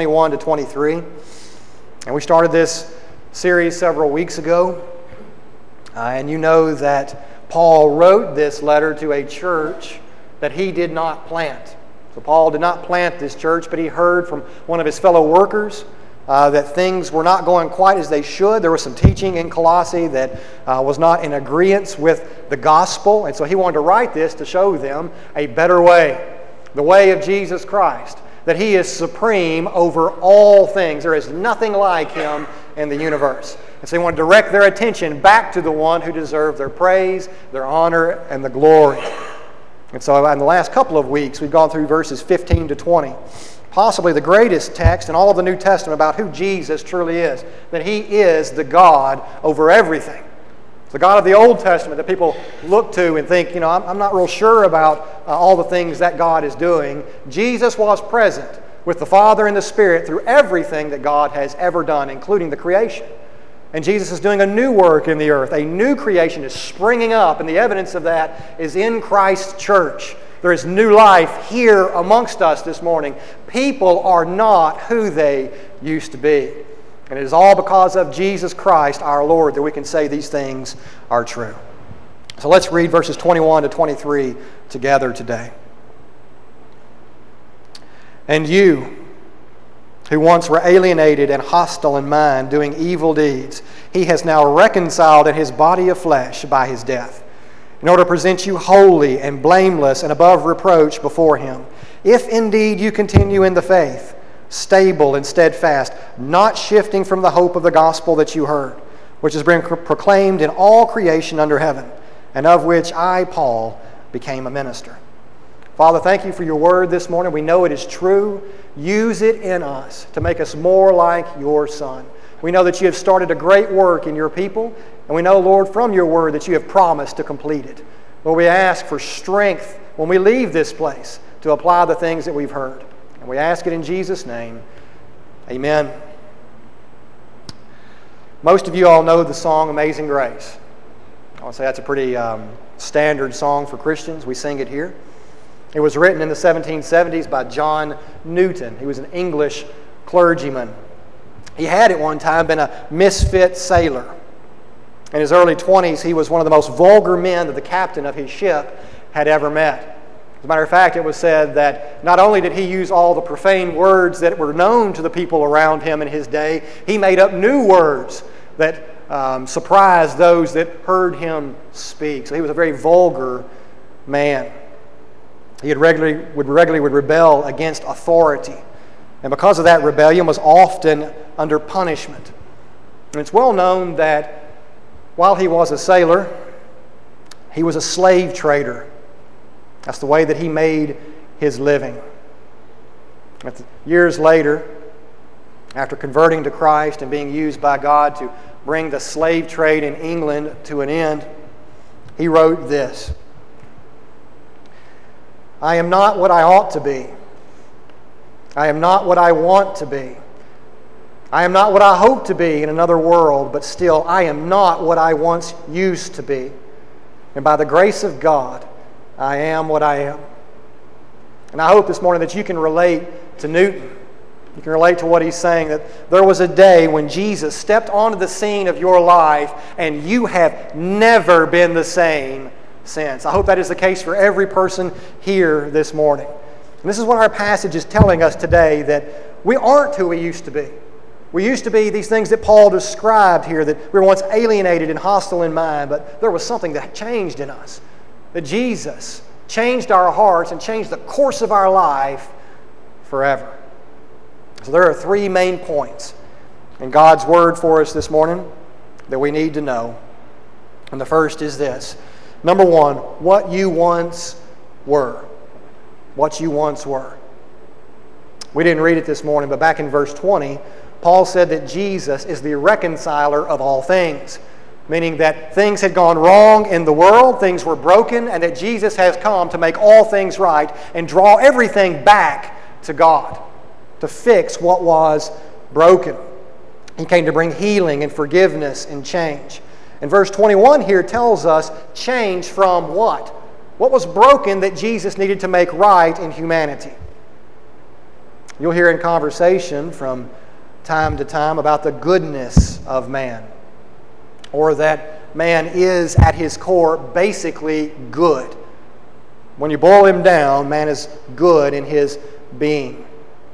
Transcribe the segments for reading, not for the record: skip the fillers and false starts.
21 to 23. And we started this series several weeks ago. And you know that Paul wrote this letter to a church that he did not plant. So Paul did not plant this church, but he heard from one of his fellow workers that things were not going quite as they should. There was some teaching in Colossae that was not in agreement with the gospel. And so he wanted to write this to show them a better way, the way of Jesus Christ, that He is supreme over all things. There is nothing like Him in the universe. And so he wanted to direct their attention back to the one who deserved their praise, their honor, and the glory. And so in the last couple of weeks, we've gone through verses 15 to 20. Possibly the greatest text in all of the New Testament about who Jesus truly is. That He is the God over everything. The God of the Old Testament that people look to and think, I'm not real sure about all the things that God is doing. Jesus was present with the Father and the Spirit through everything that God has ever done, including the creation. And Jesus is doing a new work in the earth. A new creation is springing up, and the evidence of that is in Christ's church. There is new life here amongst us this morning. People are not who they used to be. And it is all because of Jesus Christ, our Lord, that we can say these things are true. So let's read verses 21 to 23 together today. And you, who once were alienated and hostile in mind, doing evil deeds, He has now reconciled in His body of flesh by His death, in order to present you holy and blameless and above reproach before Him, if indeed you continue in the faith, stable and steadfast, not shifting from the hope of the gospel that you heard, which has been proclaimed in all creation under heaven, and of which I, Paul, became a minister. Father, thank You for Your word this morning. We know it is true. Use it in us to make us more like Your Son. We know that You have started a great work in Your people, and we know, Lord, from Your word that You have promised to complete it. Lord, we ask for strength when we leave this place to apply the things that we've heard. And we ask it in Jesus' name. Amen. Most of you all know the song Amazing Grace. I want to say that's a pretty standard song for Christians. We sing it here. It was written in the 1770s by John Newton. He was an English clergyman. He had at one time been a misfit sailor. In his early 20s, he was one of the most vulgar men that the captain of his ship had ever met. As a matter of fact, it was said that not only did he use all the profane words that were known to the people around him in his day, he made up new words that surprised those that heard him speak. So he was a very vulgar man. He regularly would rebel against authority. And because of that rebellion was often under punishment. And it's well known that while he was a sailor, he was a slave trader. That's the way that he made his living. Years later, after converting to Christ and being used by God to bring the slave trade in England to an end, he wrote this: I am not what I ought to be. I am not what I want to be. I am not what I hope to be in another world, but still I am not what I once used to be. And by the grace of God, I am what I am. And I hope this morning that you can relate to Newton. You can relate to what he's saying, that there was a day when Jesus stepped onto the scene of your life and you have never been the same since. I hope that is the case for every person here this morning. And this is what our passage is telling us today, that we aren't who we used to be. We used to be these things that Paul described here, that we were once alienated and hostile in mind, but there was something that changed in us. That Jesus changed our hearts and changed the course of our life forever. So there are three main points in God's Word for us this morning that we need to know. And the first is this. Number one, what you once were. What you once were. We didn't read it this morning, but back in verse 20, Paul said that Jesus is the reconciler of all things. Meaning that things had gone wrong in the world, things were broken, and that Jesus has come to make all things right and draw everything back to God, to fix what was broken. He came to bring healing and forgiveness and change. And verse 21 here tells us change from what? What was broken that Jesus needed to make right in humanity? You'll hear in conversation from time to time about the goodness of man, or that man is at his core basically good. When you boil him down, man is good in his being.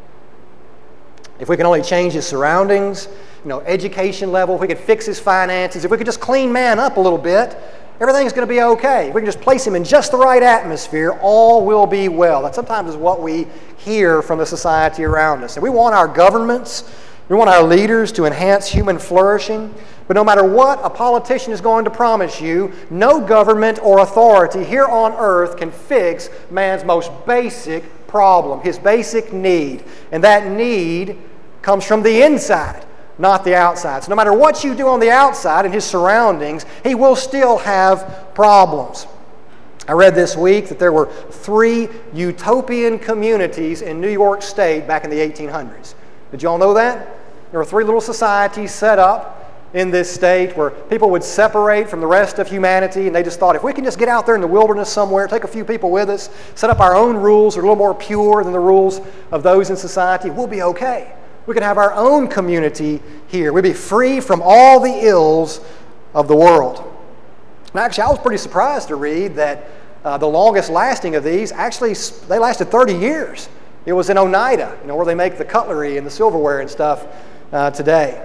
If we can only change his surroundings, education level, if we could fix his finances, if we could just clean man up a little bit, everything's going to be okay. If we can just place him in just the right atmosphere, all will be well. That sometimes is what we hear from the society around us. And we want our governments, we want our leaders to enhance human flourishing. But no matter what a politician is going to promise you, no government or authority here on earth can fix man's most basic problem, his basic need. And that need comes from the inside, not the outside. So no matter what you do on the outside in his surroundings, he will still have problems. I read this week that there were 3 utopian communities in New York State back in the 1800s. Did you all know that? There were 3 little societies set up in this state where people would separate from the rest of humanity, and they just thought, if we can just get out there in the wilderness somewhere, take a few people with us, set up our own rules that are a little more pure than the rules of those in society, we'll be okay. We could have our own community here. We'd be free from all the ills of the world. And actually, I was pretty surprised to read that the longest lasting of these, actually, they lasted 30 years. It was in Oneida, where they make the cutlery and the silverware and stuff today.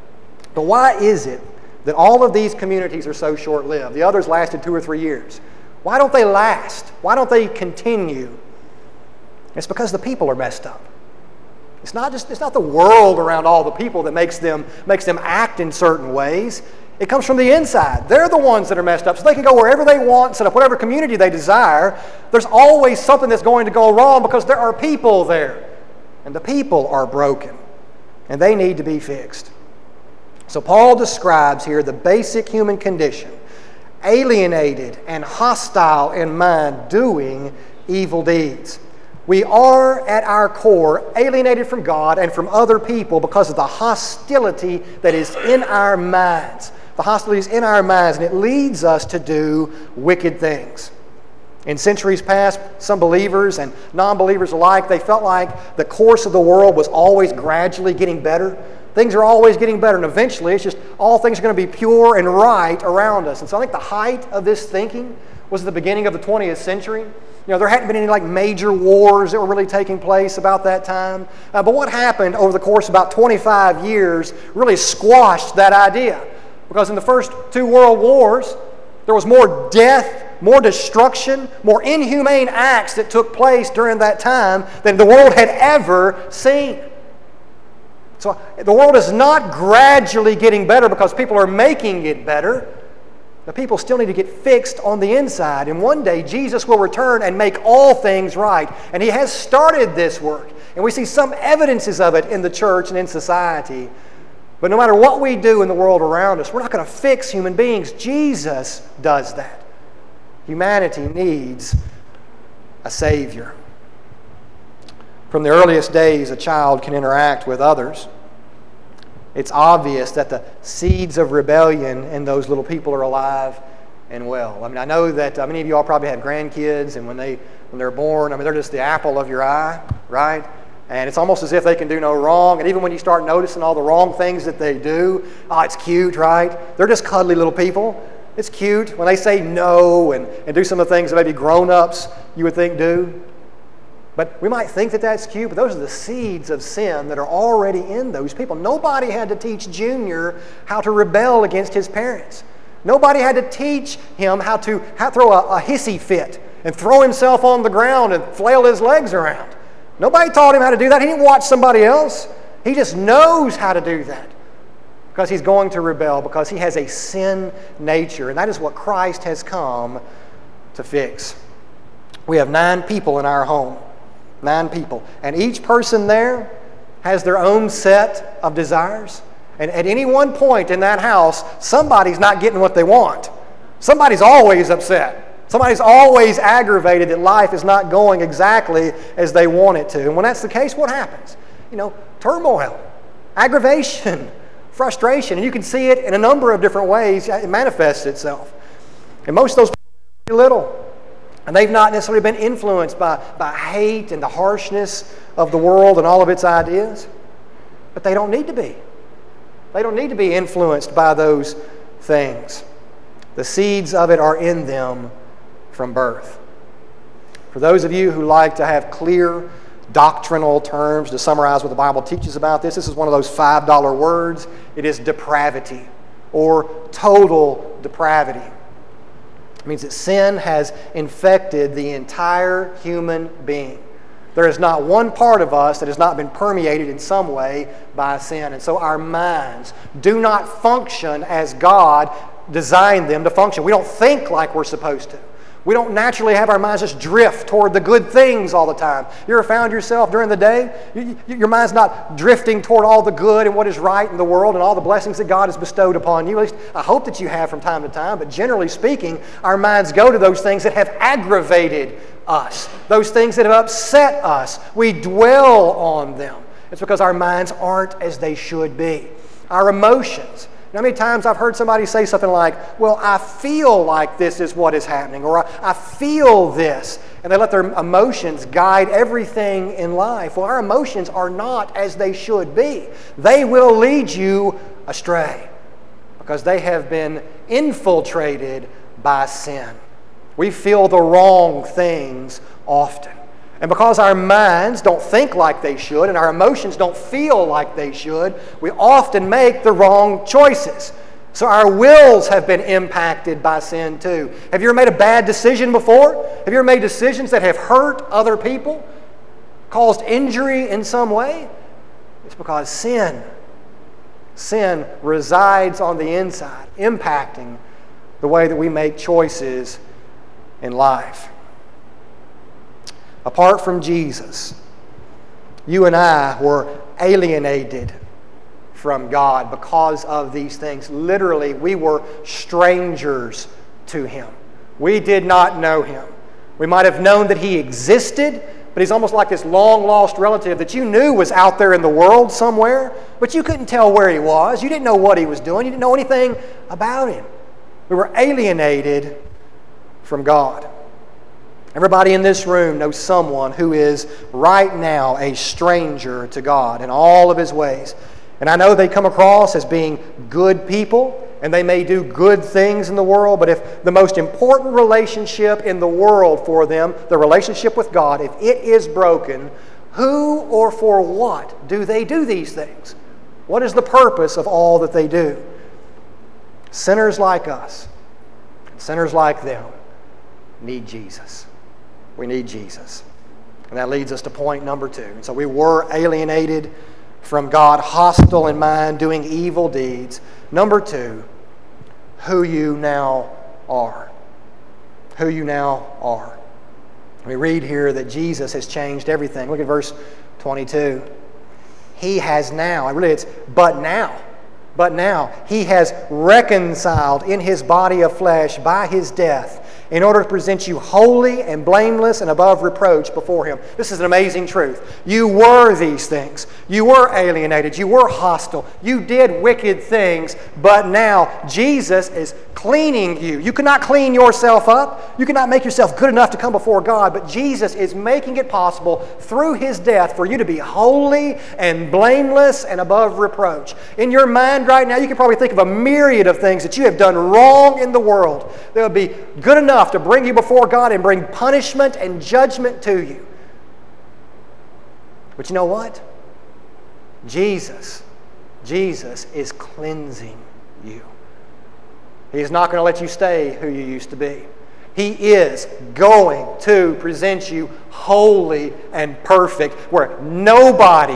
But why is it that all of these communities are so short-lived? The others lasted 2 or 3 years. Why don't they last? Why don't they continue? It's because the people are messed up. It's not the world around all the people that makes them act in certain ways. It comes from the inside. They're the ones that are messed up. So they can go wherever they want, set up whatever community they desire. There's always something that's going to go wrong because there are people there. And the people are broken. And they need to be fixed. So Paul describes here the basic human condition, alienated and hostile in mind, doing evil deeds. We are, at our core, alienated from God and from other people because of the hostility that is in our minds. The hostility is in our minds, and it leads us to do wicked things. In centuries past, some believers and non-believers alike, they felt like the course of the world was always gradually getting better. Things are always getting better, and eventually it's just all things are going to be pure and right around us. And so I think the height of this thinking was at the beginning of the 20th century. There hadn't been any major wars that were really taking place about that time. But what happened over the course of about 25 years really squashed that idea. Because in the first 2 world wars, there was more death, more destruction, more inhumane acts that took place during that time than the world had ever seen. So the world is not gradually getting better because people are making it better. The people still need to get fixed on the inside. And one day Jesus will return and make all things right. And He has started this work. And we see some evidences of it in the church and in society. But no matter what we do in the world around us, we're not going to fix human beings. Jesus does that. Humanity needs a Savior. From the earliest days, a child can interact with others. It's obvious that the seeds of rebellion in those little people are alive and well. I know that many of you all probably have grandkids, and when they're born, they're just the apple of your eye, right? And it's almost as if they can do no wrong. And even when you start noticing all the wrong things that they do, it's cute, right? They're just cuddly little people. It's cute when they say no and do some of the things that maybe grown-ups you would think do. But we might think that that's cute, but those are the seeds of sin that are already in those people. Nobody had to teach Junior how to rebel against his parents. Nobody had to teach him how to throw a hissy fit and throw himself on the ground and flail his legs around. Nobody taught him how to do that. He didn't watch somebody else. He just knows how to do that because he's going to rebel, because he has a sin nature. And that is what Christ has come to fix. We have 9 people in our home. 9 people. And each person there has their own set of desires. And at any one point in that house, somebody's not getting what they want. Somebody's always upset. Somebody's always aggravated that life is not going exactly as they want it to. And when that's the case, what happens? Turmoil, aggravation, frustration. And you can see it in a number of different ways. It manifests itself. And most of those people are little. And they've not necessarily been influenced by hate and the harshness of the world and all of its ideas. But they don't need to be. They don't need to be influenced by those things. The seeds of it are in them from birth. For those of you who like to have clear doctrinal terms to summarize what the Bible teaches about this is one of those $5 words. It is depravity, or total depravity. It means that sin has infected the entire human being. There is not one part of us that has not been permeated in some way by sin. And so our minds do not function as God designed them to function. We don't think like we're supposed to. We don't naturally have our minds just drift toward the good things all the time. You ever found yourself during the day, your mind's not drifting toward all the good and what is right in the world and all the blessings that God has bestowed upon you? At least I hope that you have from time to time, but generally speaking, our minds go to those things that have aggravated us, those things that have upset us. We dwell on them. It's because our minds aren't as they should be. Our emotions. How many times I've heard somebody say something like, well, I feel like this is what is happening, or I feel this, and they let their emotions guide everything in life. Well, our emotions are not as they should be. They will lead you astray because they have been infiltrated by sin. We feel the wrong things often. And because our minds don't think like they should and our emotions don't feel like they should, we often make the wrong choices. So our wills have been impacted by sin too. Have you ever made a bad decision before? Have you ever made decisions that have hurt other people? Caused injury in some way? It's because sin resides on the inside, impacting the way that we make choices in life. Apart from Jesus, you and I were alienated from God because of these things. Literally, we were strangers to Him. We did not know Him. We might have known that He existed, but He's almost like this long-lost relative that you knew was out there in the world somewhere, but you couldn't tell where He was. You didn't know what He was doing. You didn't know anything about Him. We were alienated from God. Everybody in this room knows someone who is right now a stranger to God in all of His ways. And I know they come across as being good people, and they may do good things in the world, but if the most important relationship in the world for them, the relationship with God, if it is broken, who or for what do they do these things? What is the purpose of all that they do? Sinners like us, sinners like them, need Jesus. We need Jesus. And that leads us to point number 2. And so we were alienated from God, hostile in mind, doing evil deeds. Number 2, who you now are. Who you now are. We read here that Jesus has changed everything. Look at verse 22. He has now, and really it's but now, He has reconciled in His body of flesh by His death in order to present you holy and blameless and above reproach before Him. This is an amazing truth. You were these things. You were alienated. You were hostile. You did wicked things, but now Jesus is cleaning you. You cannot clean yourself up. You cannot make yourself good enough to come before God, but Jesus is making it possible through His death for you to be holy and blameless and above reproach. In your mind right now, you can probably think of a myriad of things that you have done wrong in the world that would be good enough to bring you before God and bring punishment and judgment to you. But you know what? Jesus is cleansing you. He is not going to let you stay who you used to be. He is going to present you holy and perfect, where no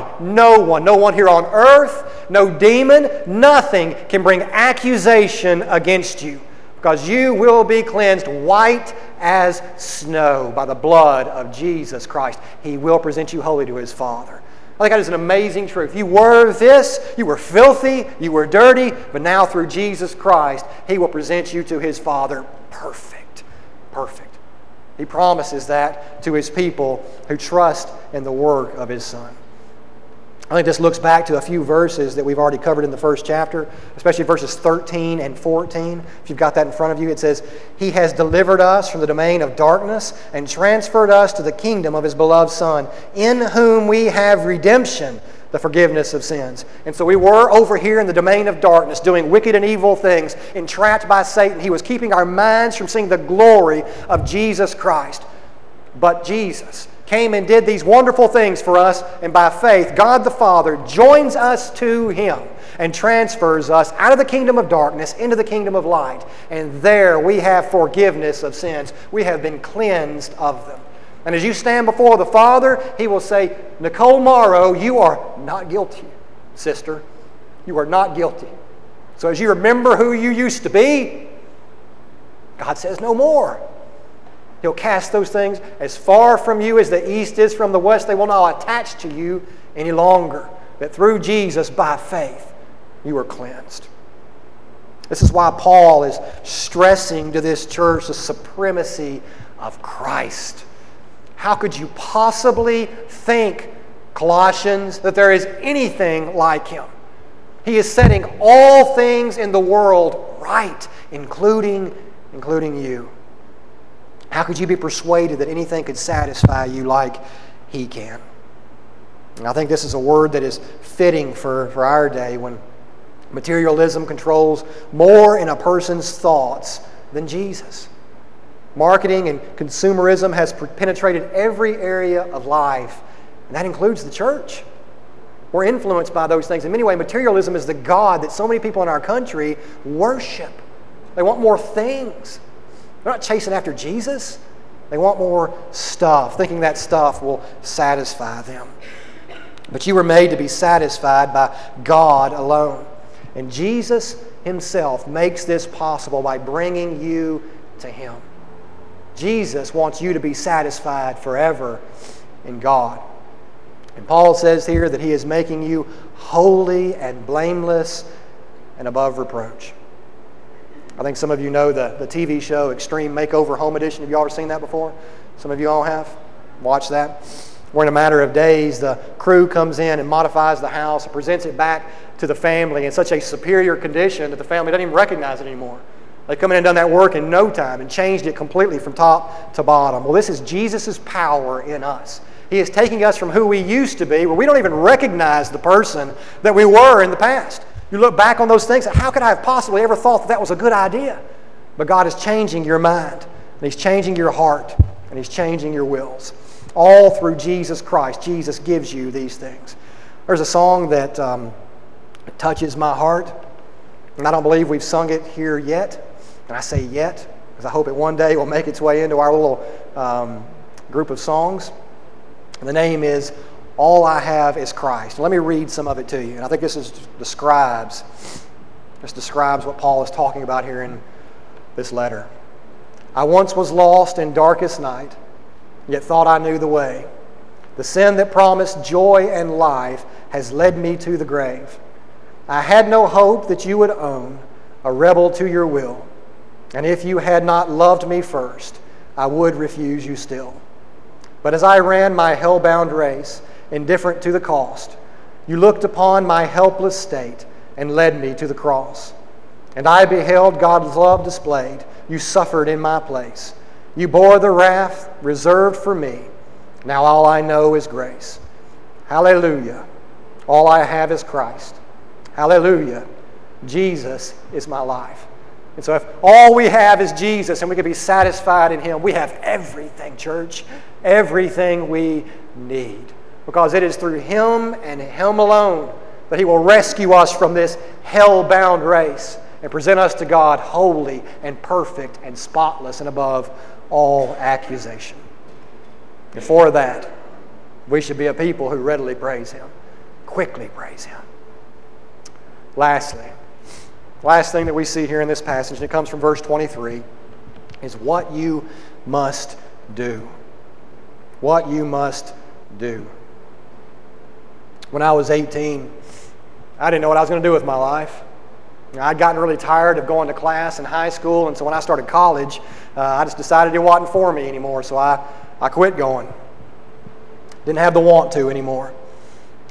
one here on earth, no demon, nothing can bring accusation against you, because you will be cleansed white as snow by the blood of Jesus Christ. He will present you holy to His Father. I think that is an amazing truth. You were this, you were filthy, you were dirty, but now through Jesus Christ, He will present you to His Father perfect. Perfect. He promises that to His people who trust in the work of His Son. I think this looks back to a few verses that we've already covered in the first chapter, especially verses 13 and 14. If you've got that in front of you, it says, He has delivered us from the domain of darkness and transferred us to the kingdom of His beloved Son, in whom we have redemption, the forgiveness of sins. And so we were over here in the domain of darkness, doing wicked and evil things, entrapped by Satan. He was keeping our minds from seeing the glory of Jesus Christ. But Jesus came and did these wonderful things for us, and by faith, God the Father joins us to Him and transfers us out of the kingdom of darkness into the kingdom of light. And there we have forgiveness of sins. We have been cleansed of them. And as you stand before the Father, He will say, Nicole Morrow, you are not guilty, sister. You are not guilty. So as you remember who you used to be, God says no more. He'll cast those things as far from you as the east is from the west. They will not attach to you any longer. That through Jesus, by faith, you are cleansed. This is why Paul is stressing to this church the supremacy of Christ. How could you possibly think, Colossians, that there is anything like Him? He is setting all things in the world right, including you. How could you be persuaded that anything could satisfy you like He can? And I think this is a word that is fitting for our day, when materialism controls more in a person's thoughts than Jesus. Marketing and consumerism has penetrated every area of life, and that includes the church. We're influenced by those things. In many ways, materialism is the God that so many people in our country worship. They want more things. They're not chasing after Jesus. They want more stuff, thinking that stuff will satisfy them. But you were made to be satisfied by God alone. And Jesus Himself makes this possible by bringing you to Him. Jesus wants you to be satisfied forever in God. And Paul says here that He is making you holy and blameless and above reproach. I think some of you know the TV show Extreme Makeover Home Edition. Have you ever seen that before? Some of you all have. Watch that. Where in a matter of days, the crew comes in and modifies the house and presents it back to the family in such a superior condition that the family doesn't even recognize it anymore. They come in and done that work in no time and changed it completely from top to bottom. Well, this is Jesus' power in us. He is taking us from who we used to be, where we don't even recognize the person that we were in the past. You look back on those things, how could I have possibly ever thought that was a good idea? But God is changing your mind, and He's changing your heart, and He's changing your wills. All through Jesus Christ. Jesus gives you these things. There's a song that touches my heart, and I don't believe we've sung it here yet. And I say yet, because I hope it one day will make its way into our little group of songs. And the name is All I Have Is Christ. Let me read some of it to you. And I think this describes what Paul is talking about here in this letter. I once was lost in darkest night, yet thought I knew the way. The sin that promised joy and life has led me to the grave. I had no hope that you would own, a rebel to your will. And if you had not loved me first, I would refuse you still. But as I ran my hell-bound race, indifferent to the cost, you looked upon my helpless state and led me to the cross. And I beheld God's love displayed. You suffered in my place. You bore the wrath reserved for me. Now all I know is grace. Hallelujah. All I have is Christ. Hallelujah. Jesus is my life. And so if all we have is Jesus and we can be satisfied in Him, we have everything, church. Everything we need. Because it is through Him and Him alone that He will rescue us from this hell-bound race and present us to God holy and perfect and spotless and above all accusation. And for that, we should be a people who readily praise Him, quickly praise Him. Lastly, last thing that we see here in this passage, and it comes from verse 23, is what you must do. What you must do. When I was 18, I didn't know what I was going to do with my life. I'd gotten really tired of going to class in high school, and so when I started college, I just decided it wasn't for me anymore, so I quit going. Didn't have the want to anymore.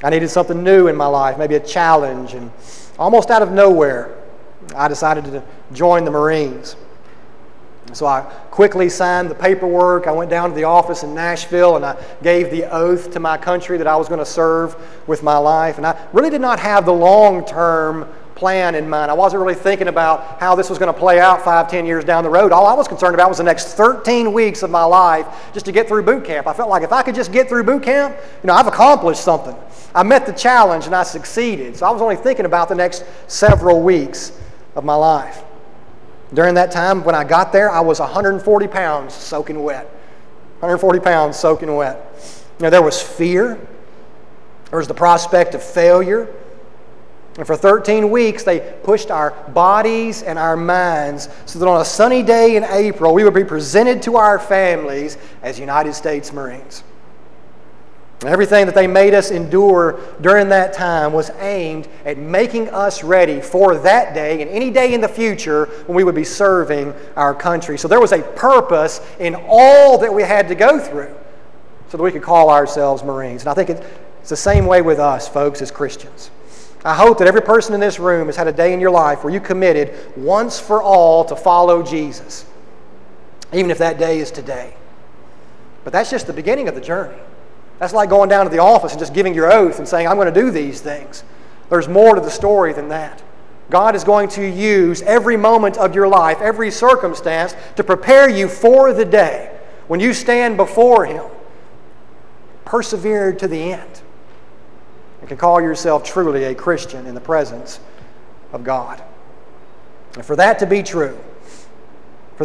I needed something new in my life, maybe a challenge, and almost out of nowhere, I decided to join the Marines. So I quickly signed the paperwork. I went down to the office in Nashville and I gave the oath to my country that I was going to serve with my life. And I really did not have the long-term plan in mind. I wasn't really thinking about how this was going to play out 5-10 years down the road. All I was concerned about was the next 13 weeks of my life just to get through boot camp. I felt like if I could just get through boot camp, I've accomplished something. I met the challenge and I succeeded. So I was only thinking about the next several weeks of my life. During that time, when I got there, I was 140 pounds soaking wet. 140 pounds soaking wet. There was fear. There was the prospect of failure. And for 13 weeks, they pushed our bodies and our minds so that on a sunny day in April, we would be presented to our families as United States Marines. Everything that they made us endure during that time was aimed at making us ready for that day and any day in the future when we would be serving our country. So there was a purpose in all that we had to go through so that we could call ourselves Marines. And I think it's the same way with us, folks, as Christians. I hope that every person in this room has had a day in your life where you committed once for all to follow Jesus, even if that day is today. But that's just the beginning of the journey. That's like going down to the office and just giving your oath and saying, I'm going to do these things. There's more to the story than that. God is going to use every moment of your life, every circumstance, to prepare you for the day when you stand before Him. Persevere to the end. And can call yourself truly a Christian in the presence of God. And for that to be true, for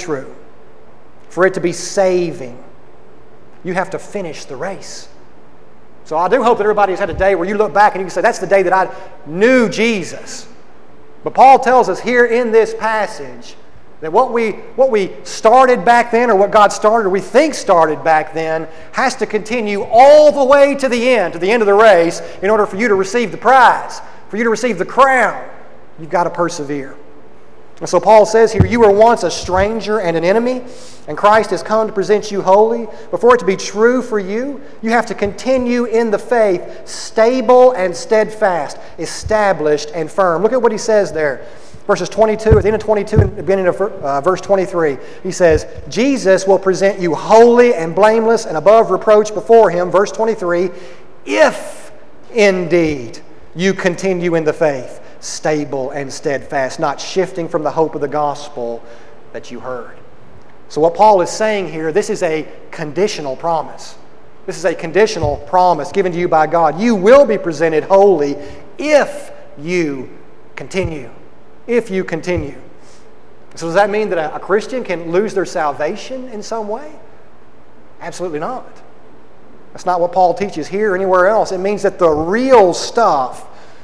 it to be saving, you have to finish the race. So I do hope that everybody has had a day where you look back and you can say, that's the day that I knew Jesus. But Paul tells us here in this passage that what we started back then, or what God started, or we think started back then, has to continue all the way to the end of the race in order for you to receive the prize, for you to receive the crown. You've got to persevere. And so Paul says here, you were once a stranger and an enemy, and Christ has come to present you holy. But for it to be true for you, you have to continue in the faith, stable and steadfast, established and firm. Look at what he says there. Verses 22, at the end of 22 and beginning of verse 23, he says, Jesus will present you holy and blameless and above reproach before Him, verse 23, if indeed you continue in the faith, stable and steadfast, not shifting from the hope of the gospel that you heard. So what Paul is saying here, this is a conditional promise. This is a conditional promise given to you by God. You will be presented holy if you continue. If you continue. So does that mean that a Christian can lose their salvation in some way? Absolutely not. That's not what Paul teaches here or anywhere else. It means that the real stuff,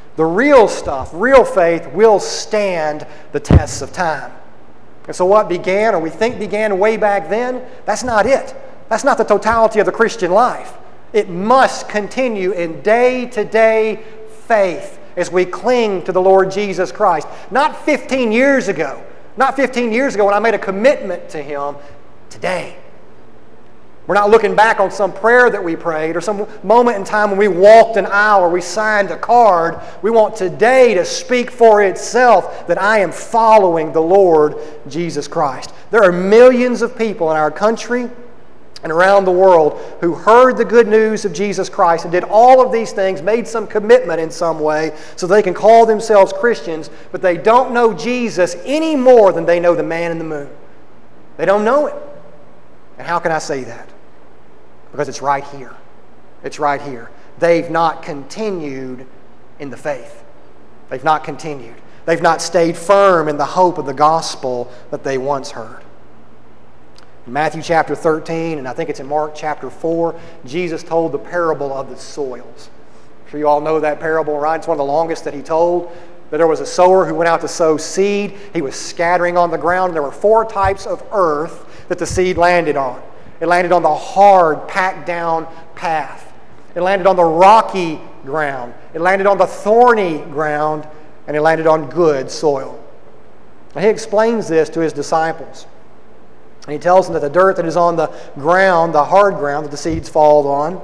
real faith will stand the tests of time. And so what began, or we think began way back then, that's not it. That's not the totality of the Christian life. It must continue in day-to-day faith as we cling to the Lord Jesus Christ. Not 15 years ago. Not 15 years ago when I made a commitment to Him. Today. We're not looking back on some prayer that we prayed or some moment in time when we walked an aisle or we signed a card. We want today to speak for itself that I am following the Lord Jesus Christ. There are millions of people in our country and around the world who heard the good news of Jesus Christ and did all of these things, made some commitment in some way so they can call themselves Christians, but they don't know Jesus any more than they know the man in the moon. They don't know Him. And how can I say that? Because it's right here. It's right here. They've not continued in the faith. They've not continued. They've not stayed firm in the hope of the gospel that they once heard. In Matthew chapter 13, and I think it's in Mark chapter 4, Jesus told the parable of the soils. I'm sure you all know that parable, right? It's one of the longest that He told. That there was a sower who went out to sow seed. He was scattering on the ground. There were 4 types of earth that the seed landed on. It landed on the hard, packed down path. It landed on the rocky ground. It landed on the thorny ground. And it landed on good soil. And He explains this to His disciples. And He tells them that the dirt that is on the ground, the hard ground that the seeds fall on,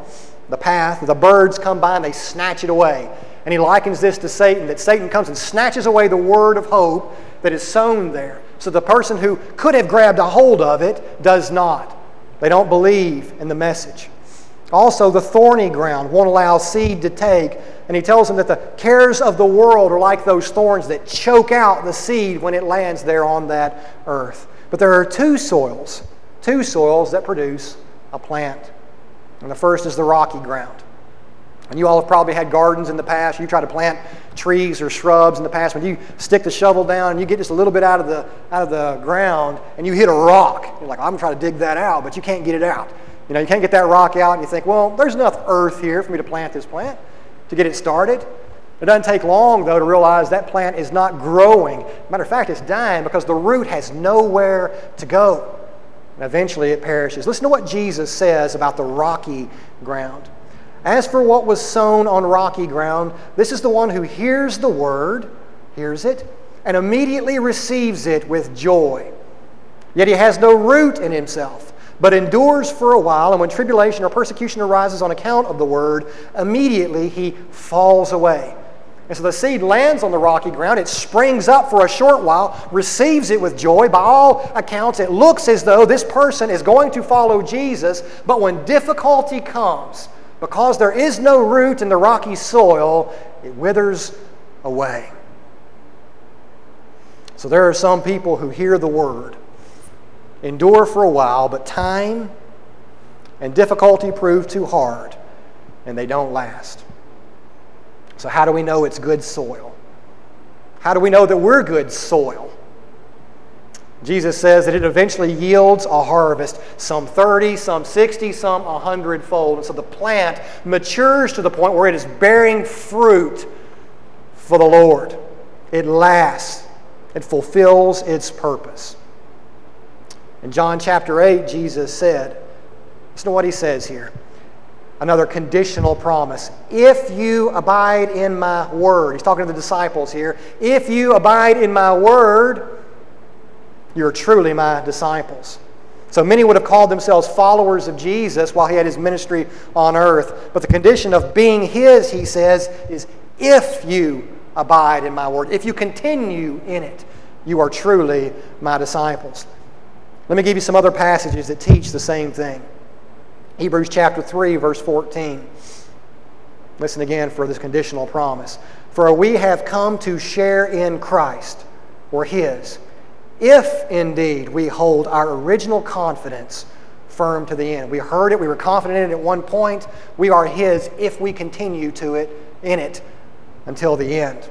the path, the birds come by and they snatch it away. And he likens this to Satan, that Satan comes and snatches away the word of hope that is sown there. So the person who could have grabbed a hold of it does not. They don't believe in the message. Also, the thorny ground won't allow seed to take. And he tells them that the cares of the world are like those thorns that choke out the seed when it lands there on that earth. But there are two soils that produce a plant. And the first is the rocky ground. And you all have probably had gardens in the past. You try to plant trees or shrubs in the past. When you stick the shovel down and you get just a little bit out of the ground and you hit a rock, you're like, I'm going to try to dig that out, but you can't get it out. You know, you can't get that rock out, and you think, well, there's enough earth here for me to plant this plant, to get it started. It doesn't take long, though, to realize that plant is not growing. Matter of fact, it's dying because the root has nowhere to go. And eventually it perishes. Listen to what Jesus says about the rocky ground. As for what was sown on rocky ground, this is the one who hears the word, hears it, and immediately receives it with joy. Yet he has no root in himself, but endures for a while, and when tribulation or persecution arises on account of the word, immediately he falls away. And so the seed lands on the rocky ground. It springs up for a short while, receives it with joy. By all accounts, it looks as though this person is going to follow Jesus, but when difficulty comes, because there is no root in the rocky soil, it withers away. So there are some people who hear the word, endure for a while, but time and difficulty prove too hard, and they don't last. So how do we know it's good soil? How do we know that we're good soil? Jesus says that it eventually yields a harvest, some 30, some 60, some 100-fold. And so the plant matures to the point where it is bearing fruit for the Lord. It lasts. It fulfills its purpose. In John chapter 8, Jesus said, listen to what he says here. Another conditional promise. If you abide in my word. He's talking to the disciples here. If you abide in my word, you're truly my disciples. So many would have called themselves followers of Jesus while he had his ministry on earth. But the condition of being his, he says, is if you abide in my word. If you continue in it, you are truly my disciples. Let me give you some other passages that teach the same thing. Hebrews chapter 3, verse 14. Listen again for this conditional promise. For we have come to share in Christ, or his, if indeed we hold our original confidence firm to the end. We heard it, we were confident in it at one point. We are his if we continue in it until the end.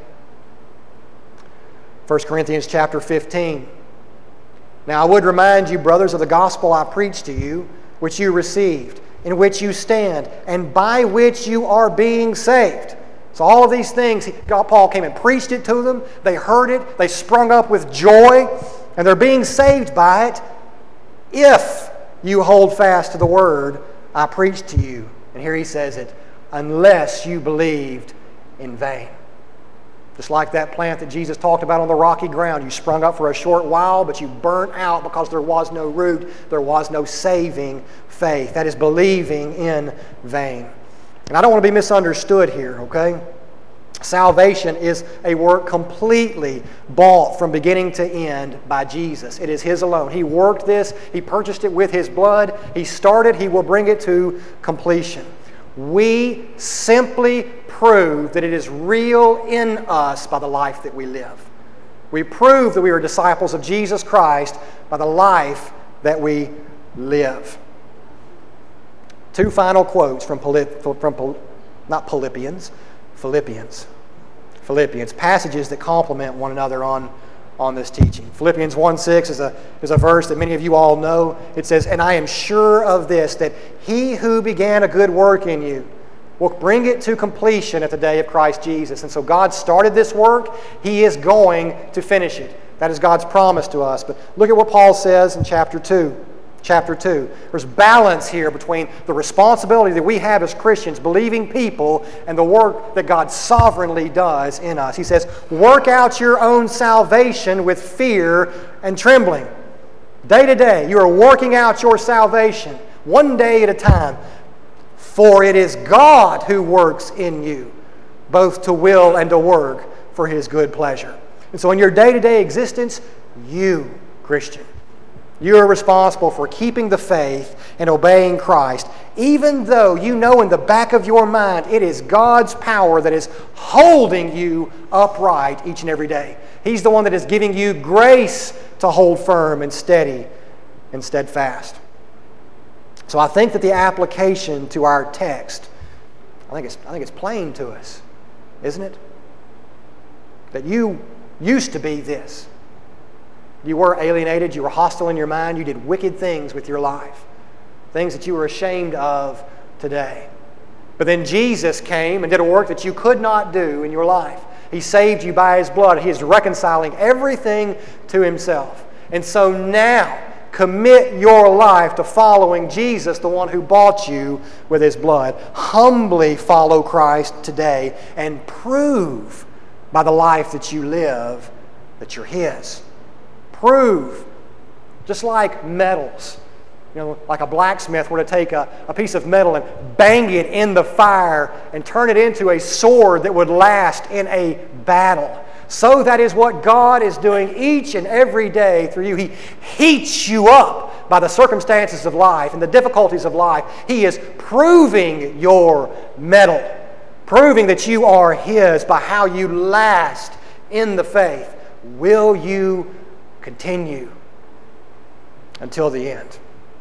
1 Corinthians chapter 15. Now I would remind you, brothers, of the gospel I preached to you, which you received, in which you stand, and by which you are being saved. So all of these things, Paul came and preached it to them. They heard it. They sprung up with joy, and they're being saved by it if you hold fast to the word I preached to you. And here he says it, unless you believed in vain. Just like that plant that Jesus talked about on the rocky ground. You sprung up for a short while, but you burnt out because there was no root. There was no saving faith. That is believing in vain. And I don't want to be misunderstood here, okay? Salvation is a work completely bought from beginning to end by Jesus. It is his alone. He worked this. He purchased it with his blood. He started. He will bring it to completion. We simply prove that it is real in us by the life that we live. We prove that we are disciples of Jesus Christ by the life that we live. Two final quotes from Philippians, passages that complement one another on this teaching. Philippians 1:6 is a verse that many of you all know. It says, and I am sure of this, that he who began a good work in you will bring it to completion at the day of Christ Jesus. And so God started this work. He is going to finish it. That is God's promise to us. But look at what Paul says in chapter 2. Chapter 2. There's balance here between the responsibility that we have as Christians, believing people, and the work that God sovereignly does in us. He says, work out your own salvation with fear and trembling. Day to day, you are working out your salvation, one day at a time, For it is God who works in you, both to will and to work for His good pleasure. And so in your day-to-day existence, you, Christian, you are responsible for keeping the faith and obeying Christ, even though you know in the back of your mind it is God's power that is holding you upright each and every day. He's the one that is giving you grace to hold firm and steady and steadfast. So I think that the application to our text, I think it's plain to us, isn't it? That you used to be this. You were alienated, you were hostile in your mind, you did wicked things with your life. Things that you were ashamed of today. But then Jesus came and did a work that you could not do in your life. He saved you by His blood. He is reconciling everything to Himself. And so now, commit your life to following Jesus, the one who bought you with His blood. Humbly follow Christ today and prove by the life that you live that you're His. Prove, just like metals. Like a blacksmith were to take a piece of metal and bang it in the fire and turn it into a sword that would last in a battle. So that is what God is doing each and every day through you. He heats you up by the circumstances of life and the difficulties of life. He is proving your mettle, proving that you are His by how you last in the faith. Will you continue until the end?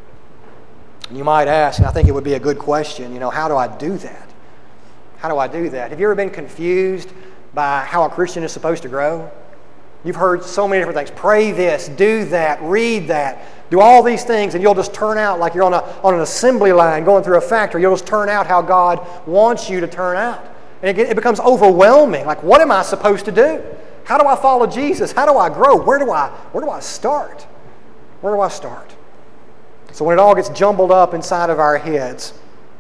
And you might ask, and I think it would be a good question, how do I do that? How do I do that? Have you ever been confused by how a Christian is supposed to grow? You've heard so many different things. Pray this, do that, read that, do all these things, and you'll just turn out like you're on an assembly line going through a factory. You'll just turn out how God wants you to turn out. And it becomes overwhelming. Like, what am I supposed to do? How do I follow Jesus? How do I grow? Where do I start? Where do I start? So when it all gets jumbled up inside of our heads,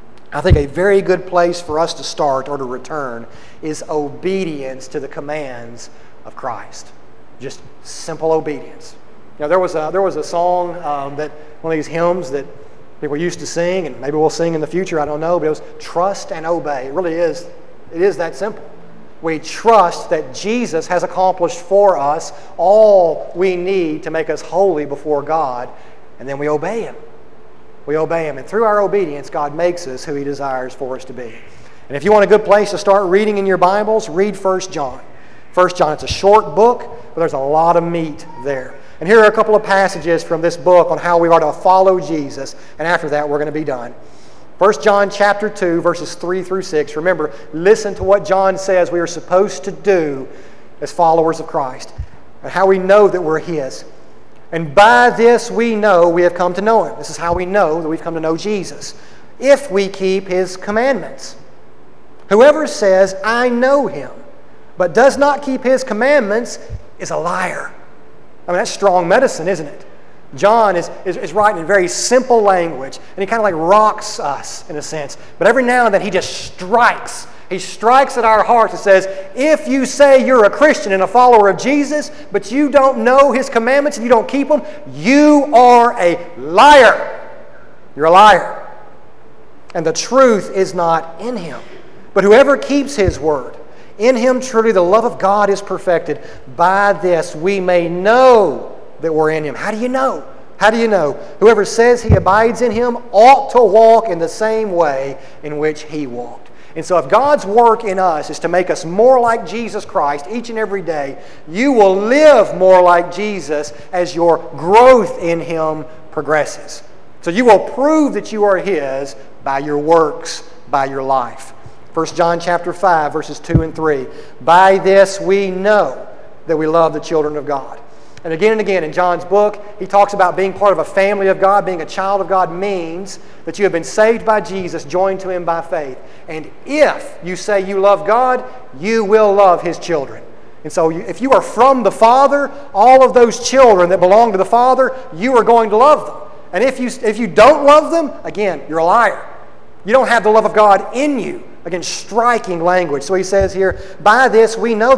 I think a very good place for us to start or to return is obedience to the commands of Christ. Just simple obedience. There was a song that one of these hymns that people used to sing, and maybe we'll sing in the future, I don't know, but it was trust and obey. It really is. It is that simple. We trust that Jesus has accomplished for us all we need to make us holy before God, and then we obey Him. We obey Him. And through our obedience, God makes us who He desires for us to be. And if you want a good place to start reading in your Bibles, read 1 John. 1 John, it's a short book, but there's a lot of meat there. And here are a couple of passages from this book on how we are to follow Jesus. And after that, we're going to be done. 1 John chapter 2, verses 3 through 6. Remember, listen to what John says we are supposed to do as followers of Christ, and how we know that we're His. And by this we know we have come to know Him. This is how we know that we've come to know Jesus. If we keep His commandments. Whoever says, I know Him, but does not keep His commandments is a liar. I mean, that's strong medicine, isn't it? John is writing in very simple language, and he kind of like rocks us in a sense. But every now and then he just strikes. He strikes at our hearts and says, if you say you're a Christian and a follower of Jesus, but you don't know His commandments and you don't keep them, you are a liar. You're a liar. And the truth is not in Him. But whoever keeps His word, in Him truly the love of God is perfected. By this we may know that we're in Him. How do you know? How do you know? Whoever says he abides in Him ought to walk in the same way in which He walked. And so if God's work in us is to make us more like Jesus Christ each and every day, you will live more like Jesus as your growth in Him progresses. So you will prove that you are His by your works, by your life. 1 John chapter 5, verses 2 and 3. By this we know that we love the children of God. And again in John's book, he talks about being part of a family of God. Being a child of God means that you have been saved by Jesus, joined to Him by faith. And if you say you love God, you will love His children. And so if you are from the Father, all of those children that belong to the Father, you are going to love them. And if you don't love them, again, you're a liar. You don't have the love of God in you. Again, striking language. So he says here, by this we know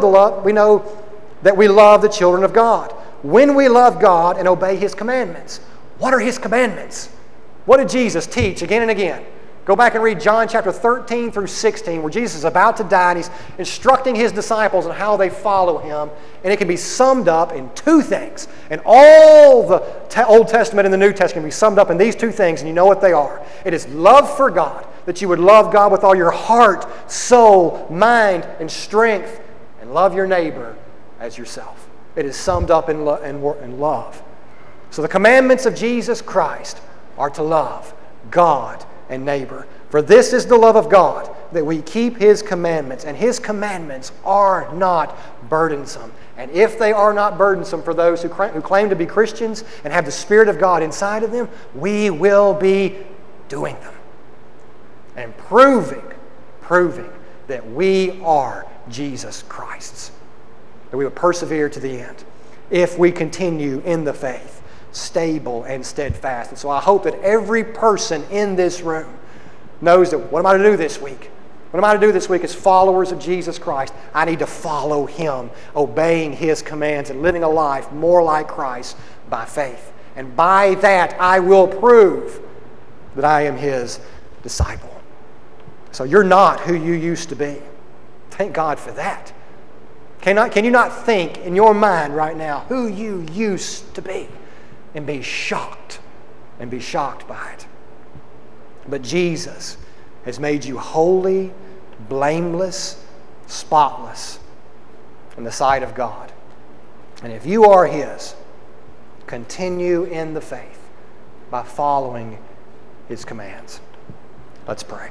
that we love the children of God. When we love God and obey His commandments. What are His commandments? What did Jesus teach again and again? Go back and read John chapter 13 through 16, where Jesus is about to die and He's instructing His disciples on how they follow Him. And it can be summed up in two things. And all the Old Testament and the New Testament can be summed up in these two things, and you know what they are. It is love for God, that you would love God with all your heart, soul, mind, and strength, and love your neighbor as yourself. It is summed up in love. So the commandments of Jesus Christ are to love God and neighbor. For this is the love of God, that we keep His commandments. And His commandments are not burdensome. And if they are not burdensome for those who claim to be Christians and have the Spirit of God inside of them, we will be doing them. And proving that we are Jesus Christ's. That we will persevere to the end if we continue in the faith, stable and steadfast. And so I hope that every person in this room knows that what am I to do this week? What am I to do this week as followers of Jesus Christ? I need to follow Him, obeying His commands and living a life more like Christ by faith. And by that I will prove that I am His disciple. So you're not who you used to be. Thank God for that. Can you not think in your mind right now who you used to be and be shocked by it? But Jesus has made you holy, blameless, spotless in the sight of God. And if you are His, continue in the faith by following His commands. Let's pray.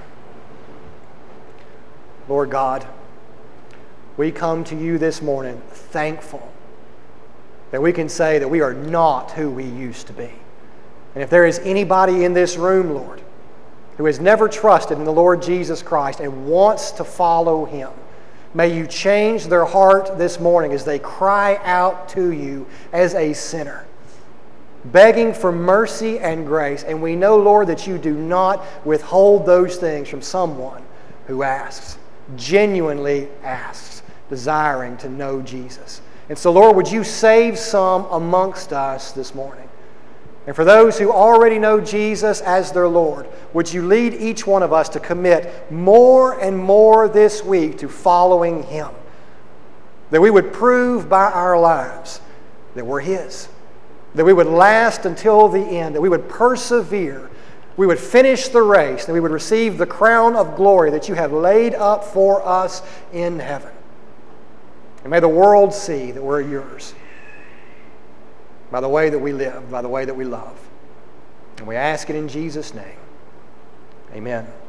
Lord God, we come to You this morning thankful that we can say that we are not who we used to be. And if there is anybody in this room, Lord, who has never trusted in the Lord Jesus Christ and wants to follow Him, may You change their heart this morning as they cry out to You as a sinner, begging for mercy and grace. And we know, Lord, that You do not withhold those things from someone who asks, genuinely asks, desiring to know Jesus. And so, Lord, would You save some amongst us this morning? And for those who already know Jesus as their Lord, would You lead each one of us to commit more and more this week to following Him? That we would prove by our lives that we're His. That we would last until the end. That we would persevere. We would finish the race. That we would receive the crown of glory that You have laid up for us in heaven. And may the world see that we're Yours by the way that we live, by the way that we love. And we ask it in Jesus' name. Amen.